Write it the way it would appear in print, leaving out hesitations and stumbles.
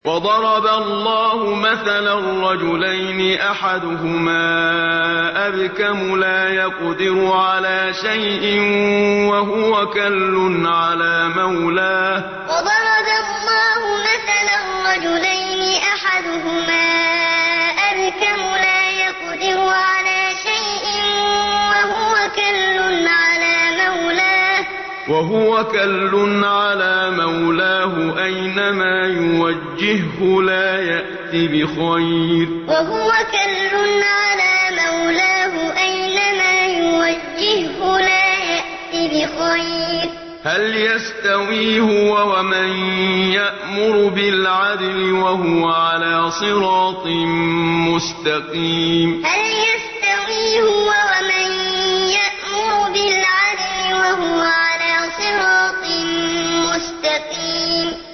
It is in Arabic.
وضرب الله مثلا رجلين أحدهما أبكم لا يقدر على شيء وهو كل على مولاه وضرب الله مثلا رجلين أحدهما أبكم لا يقدر على شيء وهو كل على مولاه أينما يوجهه لا يأت بخير هل يستوي هو ومن يأمر بالعدل وهو على صراط مستقيم